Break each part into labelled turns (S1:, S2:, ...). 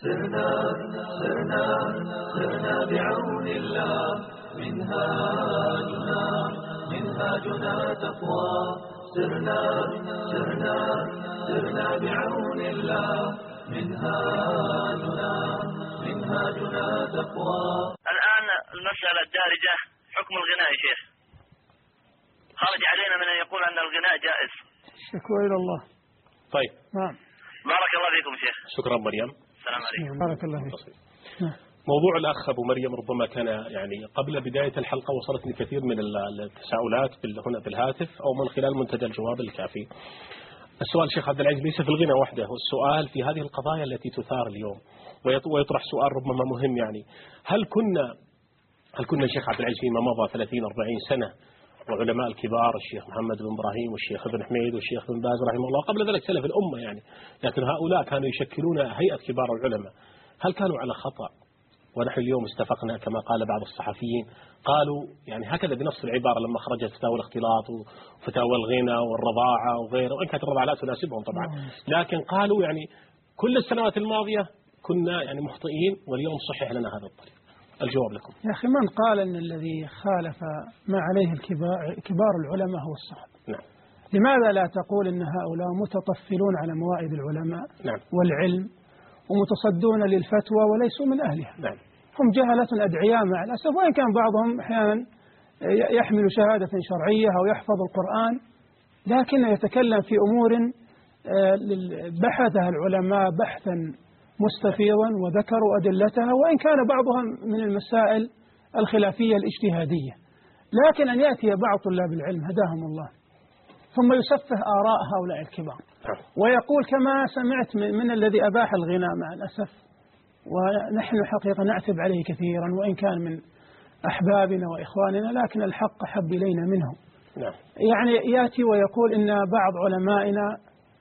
S1: سرنا سرنا سرنا بعون الله منهاجنا تقوى. سرنا سرنا سرنا بعون الله منهاجنا تقوى.
S2: الآن المسألة الدارجة حكم الغناء يا شيخ. خرج علينا من أن يقول أن الغناء جائز.
S3: شكوى إلى الله.
S4: طيب
S3: نعم.
S2: بارك الله فيكم شيخ.
S4: شكرا مريم.
S2: السلام عليكم.
S3: بارك الله فيك.
S4: موضوع الأخ أبو مريم ربما كان يعني قبل بداية الحلقة وصلتني كثير من التساؤلات هنا في الهاتف أو من خلال منتدى الجواب الكافي. السؤال شيخ عبد العزيز ليس في الغنى وحده، والسؤال في هذه القضايا التي تثار اليوم، ويطرح سؤال ربما مهم يعني هل كنا الشيخ عبد العزيز فيما مضى 30-40 سنة وعلماء الكبار الشيخ محمد بن إبراهيم والشيخ ابن حميد والشيخ بن باز رحمه الله قبل ذلك سلف الأمة يعني، لكن هؤلاء كانوا يشكلون هيئة كبار العلماء، هل كانوا على خطأ؟ ونحن اليوم استفقنا كما قال بعض الصحفيين قالوا يعني هكذا بنص العبارة لما خرجت فتاوى الاختلاط وفتاوى الغنى والرضاعة وغيره، وإن كانت الرضاعة لا تناسبهم طبعا، لكن قالوا يعني كل السنوات الماضية كنا يعني مخطئين واليوم صحح لنا هذا الطريق. الجواب لكم.
S3: يا أخي من قال أن الذي خالف ما عليه كبار العلماء هو الصواب؟
S4: نعم.
S3: لماذا لا تقول أن هؤلاء متطفلون على موائد العلماء
S4: نعم.
S3: والعلم ومتصدون للفتوى وليسوا من أهلها؟
S4: نعم.
S3: هم جهلة أدعياء مع الأسف، وإن كان بعضهم أحيانا يحمل شهادة شرعية أو يحفظ القرآن، لكن يتكلم في أمور بحثها العلماء بحثا مستفيضا وذكروا أدلتها، وإن كان بعضها من المسائل الخلافية الاجتهادية، لكن أن يأتي بعض طلاب العلم هداهم الله ثم يسفه آراء هؤلاء الكبار ويقول كما سمعت من الذي أباح الغناء مع الأسف، ونحن حقيقة نعتب عليه كثيرا وإن كان من أحبابنا وإخواننا، لكن الحق حب إلينا منه. يعني يأتي ويقول إن بعض علمائنا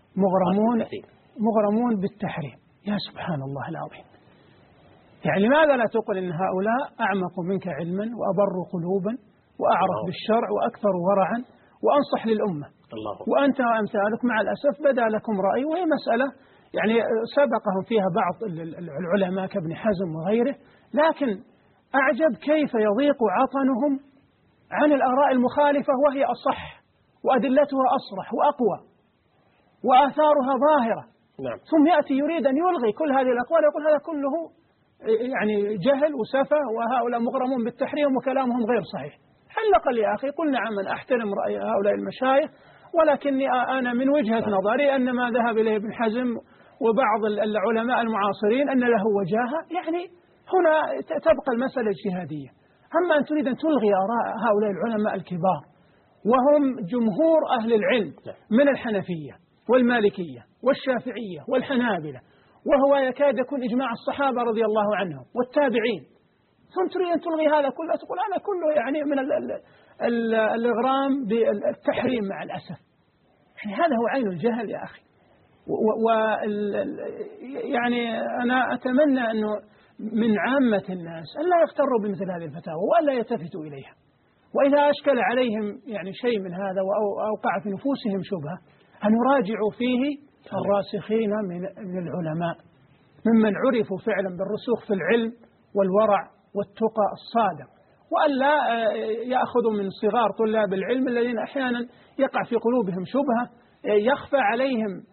S3: مغرمون بالتحريم. يا سبحان الله العظيم، يعني لماذا لا تقول إن هؤلاء أعمق منك علما وأبر قلوبا وأعرف بالشرع وأكثر ورعا وأنصح للأمة، وأنت وأمثالك مع الأسف بدأ لكم رأي، وهي مسألة يعني سبقهم فيها بعض العلماء كابن حزم وغيره، لكن أعجب كيف يضيق عطنهم عن الآراء المخالفة وهي أصح وأدلتها أصرح وأقوى وآثارها ظاهرة.
S4: نعم.
S3: ثم يأتي يريد أن يلغي كل هذه الأقوال ويقول هذا كله يعني جهل وسفه وهؤلاء مغرمون بالتحريم وكلامهم غير صحيح. حلق يا أخي، قل نعم أن أحترم رأي هؤلاء المشايخ، ولكني أنا من وجهة نظري أن ما ذهب إليه ابن حزم وبعض العلماء المعاصرين أن له وجاهة، يعني هنا تبقى المسألة اجتهادية. أما أن تريد أن تلغي آراء هؤلاء العلماء الكبار وهم جمهور أهل العلم من الحنفية والمالكية والشافعية والحنابلة، وهو يكاد يكون إجماع الصحابة رضي الله عنهم والتابعين، ثم تريد أن تلغي هذا كله، تقول هذا كله يعني من الإغرام بالتحريم مع الأسف. يعني هذا هو عين الجهل يا أخي. يعني أنا أتمنى أنه من عامة الناس أن لا يغتروا بمثل هذه الفتاوى وألا يلتفتوا إليها، وإذا أشكل عليهم يعني شيء من هذا وأوقع في نفوسهم شبهة أن يراجعوا فيه الراسخين من العلماء ممن عرفوا فعلا بالرسوخ في العلم والورع والتقى الصادق، وألا يأخذوا من صغار طلاب العلم الذين أحيانا يقع في قلوبهم شبهة يخفى عليهم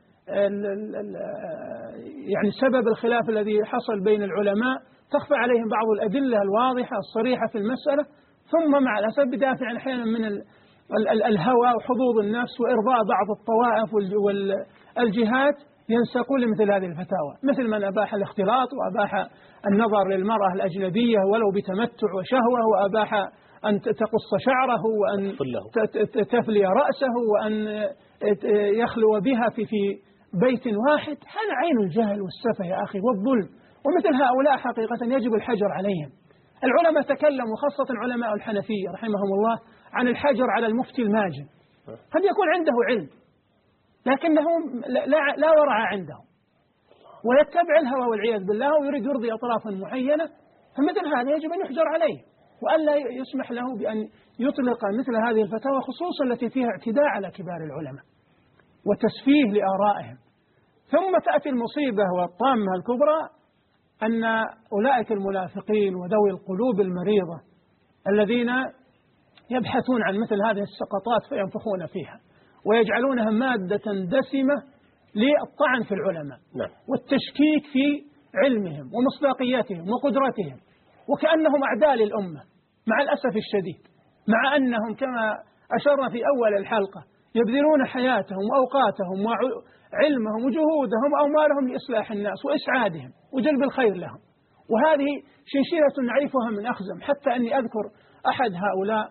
S3: يعني سبب الخلاف الذي حصل بين العلماء، تخفى عليهم بعض الأدلة الواضحة الصريحة في المسألة، ثم مع الأسف بدافع أحيانا من الهوى وحظوظ النفس وإرضاء بعض الطوائف والجهات ينسقون لمثل هذه الفتاوى، مثل من أباح الاختلاط وأباح النظر للمرأة الأجنبية ولو بتمتع وشهوة، وأباح أن تقص شعره وأن تفلي رأسه وأن يخلو بها في بيت واحد. هذا عين الجهل والسفه يا أخي والظلم، ومثل هؤلاء حقيقة يجب الحجر عليهم. العلماء تكلموا خاصة علماء الحنفية رحمهم الله عن الحجر على المفتي الماجن، قد يكون عنده علم لكنه لا ورع عنده ويتبع الهوى والعياذ بالله ويريد يرضي أطرافا معينة، فمثل هذا يجب أن يحجر عليه وألا يسمح له بأن يطلق مثل هذه الفتاوى، خصوصا التي فيها اعتداء على كبار العلماء وتسفيه لآرائهم. ثم تأتي المصيبة والطامة الكبرى أن أولئك المنافقين وذوي القلوب المريضة الذين يبحثون عن مثل هذه السقطات فينفخون فيها ويجعلونها مادة دسمة للطعن في العلماء والتشكيك في علمهم ومصداقيتهم وقدرتهم، وكأنهم أعداء للأمة مع الأسف الشديد، مع أنهم كما أشرنا في أول الحلقة يبذلون حياتهم وأوقاتهم وعلمهم وجهودهم وأموالهم لإصلاح الناس وإسعادهم وجلب الخير لهم. وهذه شنشيرة نعرفها من أخزم، حتى أني أذكر أحد هؤلاء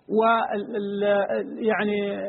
S3: يعني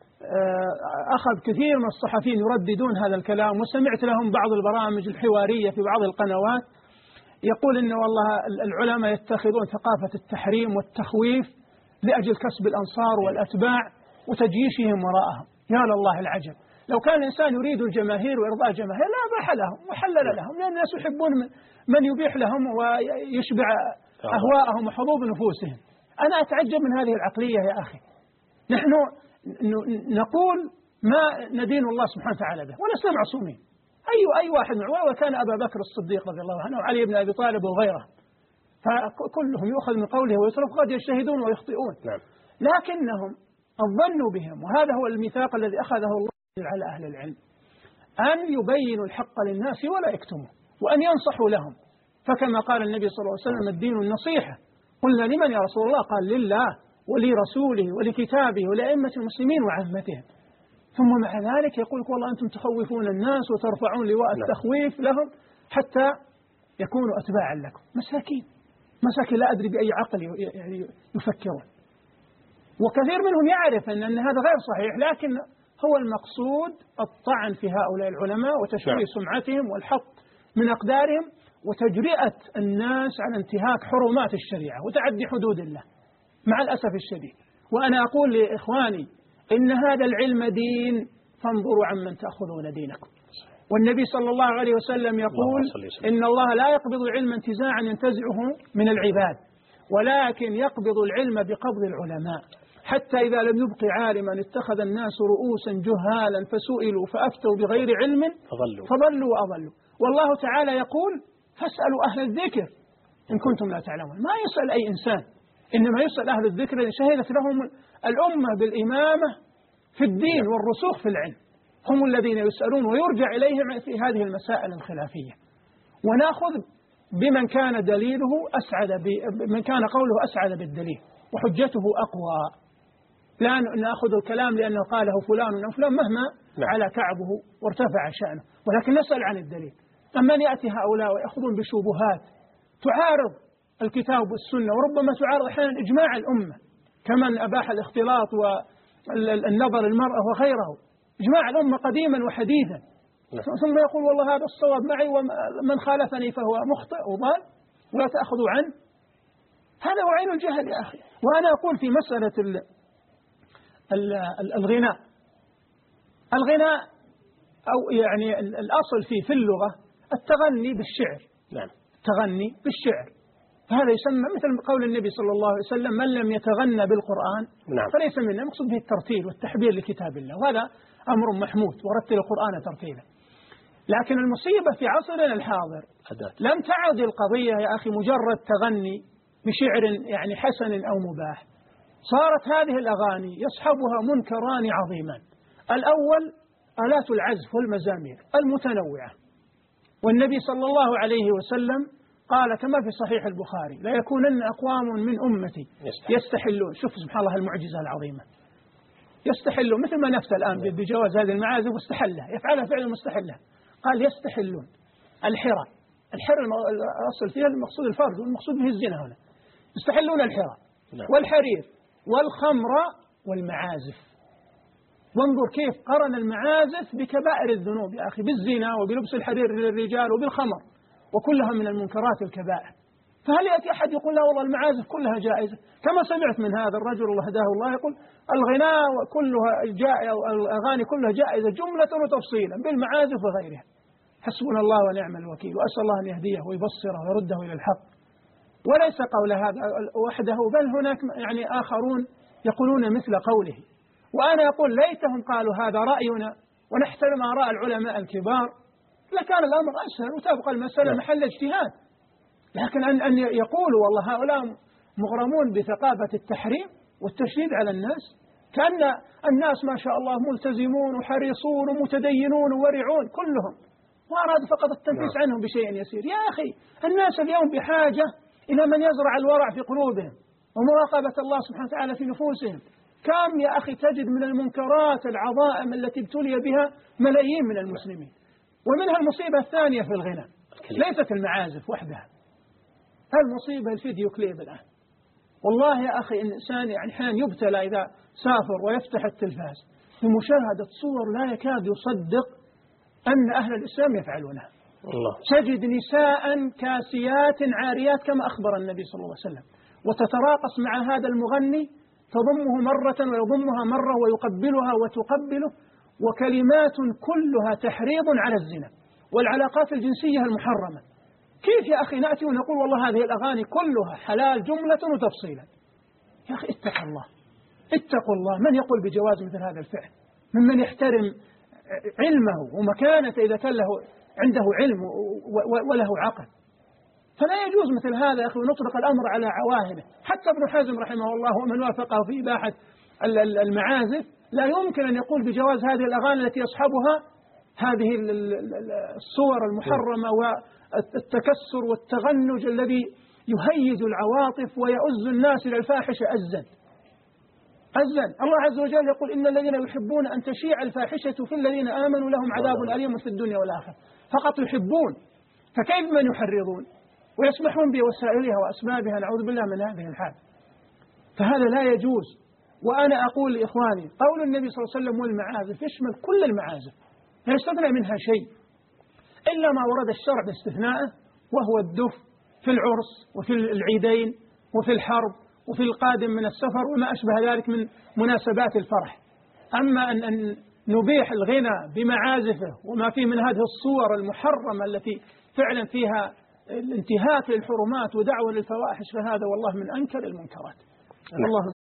S3: أخذ كثير من الصحفيين يرددون هذا الكلام، وسمعت لهم بعض البرامج الحوارية في بعض القنوات يقول إن والله العلماء يتخذون ثقافة التحريم والتخويف لأجل كسب الأنصار والأتباع وتجيشهم وراءهم. يا لله العجب، لو كان الإنسان يريد الجماهير وإرضاء الجماهير لا أباح لهم وحلل لهم، لأن الناس يحبون من يبيح لهم ويشبع أهواءهم وحظوظ نفوسهم. أنا أتعجب من هذه العقلية يا أخي. نحن نقول ما ندين الله سبحانه وتعالى به ولسنا معصومين. أي واحد معه، وكان أبا بكر الصديق رضي الله عنه وعلي بن أبي طالب وغيره، فكلهم يؤخذ من قوله ويترك، قد يجتهدون ويخطئون. لكنهم الظن بهم، وهذا هو الميثاق الذي أخذه الله على أهل العلم، أن يبينوا الحق للناس ولا يكتموا، وأن ينصحوا لهم. فكما قال النبي صلى الله عليه وسلم الدين النصيحة. قلنا لمن يا رسول الله؟ قال لله ولرسوله ولكتابه ولأئمة المسلمين وعامتهم. ثم مع ذلك يقول والله أنتم تخوفون الناس وترفعون لواء التخويف لهم حتى يكونوا أتباعا لكم. مساكين لا أدري بأي عقل يعني يفكرون. وكثير منهم يعرف أن هذا غير صحيح، لكن هو المقصود الطعن في هؤلاء العلماء وتشويه سمعتهم والحط من أقدارهم وتجرئة الناس على انتهاك حرمات الشريعة وتعدي حدود الله مع الأسف الشديد. وأنا أقول لإخواني إن هذا العلم دين، فانظروا عمن تأخذون دينكم. والنبي صلى الله عليه وسلم يقول إن الله لا يقبض العلم انتزاعا ينتزعه من العباد، ولكن يقبض العلم بقبض العلماء، حتى إذا لم يبق عالما اتخذ الناس رؤوسا جهالا فسئلوا فأفتوا بغير علم فضلوا وأضلوا. والله تعالى يقول فاسألوا أهل الذكر إن كنتم لا تعلمون. ما يسأل أي إنسان، إنما يسأل أهل الذكر إن شهدت لهم الأمة بالإمامة في الدين والرسوخ في العلم، هم الذين يسألون ويرجع إليهم في هذه المسائل الخلافية. ونأخذ بمن كان دليله من كان قوله أسعد بالدليل وحجته أقوى. لا نأخذ الكلام لأنه قاله فلان أو فلان مهما على كعبه وارتفع شأنه، ولكن نسأل عن الدليل. أما يأتي هؤلاء ويأخذون بشبهات تعارض الكتاب والسنة، وربما تعارض أحيانا إجماع الأمة، كمن أباح الاختلاط والنظر المرأة وغيره، إجماع الأمة قديما وحديثا، ثم يقول والله هذا الصواب معي ومن خالفني فهو مخطئ وضال ولا تأخذوا عنه. هذا هو عين الجهل يا أخي. وأنا أقول في مسألة الغناء أو يعني الأصل فيه في اللغة التغني بالشعر. التغني بالشعر، هذا يسمى مثل قول النبي صلى الله عليه وسلم من لم يتغنى بالقرآن فليس منا. مقصود به الترتيل والتحبير لكتاب الله، وهذا أمر محمود، ورتل القرآن ترتيلا. لكن المصيبة في عصرنا الحاضر لم تعد القضية يا أخي مجرد تغني بشعر يعني حسن أو مباح. صارت هذه الأغاني يصحبها منكران عظيمان. الأول آلات العزف والمزامير المتنوعة، والنبي صلى الله عليه وسلم قال كما في صحيح البخاري لا يكونن أقوام من أمتي يستحلون. شوف سبحان الله المعجزة العظيمة، يستحلون مثل ما نفتى الآن بجواز هذه المعازف واستحلها، يفعلها فعل مستحلها. قال يستحلون الحرى الأصل فيها المقصود الفرج والمقصود به الزنا هنا. يستحلون الحرى والحرير والخمر والمعازف. وانظر كيف قرن المعازف بكبائر الذنوب يا أخي، بالزنا وبلبس الحرير للرجال وبالخمر، وكلها من المنكرات الكبائر. فهل يأتي أحد يقول لا والله المعازف كلها جائزة؟ كما سمعت من هذا الرجل الله هداه الله يقول الغناء كلها جائزة، الأغاني كلها جائزة جملة وتفصيلا بالمعازف وغيرها. حسبنا الله ونعم الوكيل، وأسأل الله أن يهديه ويبصره ويرده إلى الحق. وليس قول هذا وحده، بل هناك يعني آخرون يقولون مثل قوله. وأنا أقول ليتهم قالوا هذا رأينا ونحترم آراء العلماء الكبار لكان الأمر أسهل وتبقى المسألة محل اجتهاد. لكن أن يقولوا والله هؤلاء مغرمون بثقافة التحريم والتشديد على الناس، كأن الناس ما شاء الله ملتزمون وحريصون ومتدينون وورعون كلهم، وأراد فقط التنفيس عنهم بشيء يسير. يا أخي الناس اليوم بحاجة إلى من يزرع الورع في قلوبهم ومراقبة الله سبحانه وتعالى في نفوسهم. كم يا أخي تجد من المنكرات العظائم التي ابتلي بها ملايين من المسلمين. ومنها المصيبة الثانية في الغنى، ليست المعازف وحدها، المصيبة الفيديو كليب الآن. والله يا أخي الإنسان يعني أحيانا يبتلى إذا سافر ويفتح التلفاز بمشاهدة صور لا يكاد يصدق أن أهل الإسلام يفعلونها. تجد نساء كاسيات عاريات كما أخبر النبي صلى الله عليه وسلم، وتتراقص مع هذا المغني، تضمه مرة ويضمها مرة ويقبلها وتقبله، وكلمات كلها تحريض على الزنا والعلاقات الجنسية المحرمة. كيف يا أخي نأتي ونقول والله هذه الأغاني كلها حلال جملة وتفصيلا؟ يا أخي اتق الله، اتقوا الله. من يقول بجواز مثل هذا الفعل ممن يحترم علمه ومكانته إذا كان له عنده علم وله عقل؟ فلا يجوز مثل هذا يا أخي، ونطلق الأمر على عواهنه. حتى ابن حزم رحمه الله ومن وافقه في إباحة المعازف لا يمكن أن يقول بجواز هذه الأغاني التي يصحبها هذه الصور المحرمة والتكسر والتغنج الذي يهيج العواطف ويؤز الناس إلى الفاحشة أزا. الله عز وجل يقول إن الذين يحبون أن تشيع الفاحشة في الذين آمنوا لهم عذاب أليم في الدنيا والآخرة. فقط يحبون، فكيف من يحرضون ويسمحون بوسائلها وأسبابها؟ نعوذ بالله من هذه الحال. فهذا لا يجوز. وأنا أقول لإخواني قول النبي صلى الله عليه وسلم والمعازف يشمل كل المعازف، لا يستثنى منها شيء إلا ما ورد الشرع باستثنائه، وهو الدف في العرس وفي العيدين وفي الحرب وفي القادم من السفر وما أشبه ذلك من مناسبات الفرح. أما أن نبيح الغنى بمعازفه وما فيه من هذه الصور المحرمة التي فعلا فيها الانتهاك للحرمات ودعوة للفواحش، فهذا والله من أنكر المنكرات. الله